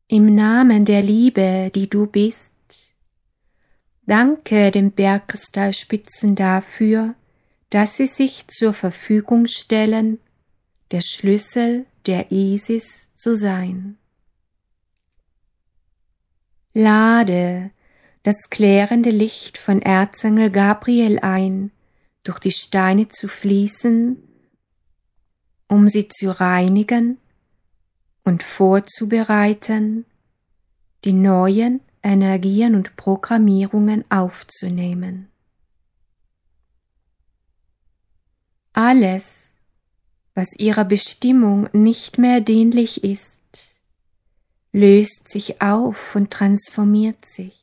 Im Namen der Liebe, die du bist, danke den Bergkristallspitzen dafür, dass sie sich zur Verfügung stellen, der Schlüssel der Isis zu sein. Lade das klärende Licht von Erzengel Gabriel ein, durch die Steine zu fließen, um sie zu reinigen und vorzubereiten, die neuen Energien und Programmierungen aufzunehmen. Alles, was ihrer Bestimmung nicht mehr dienlich ist, löst sich auf und transformiert sich.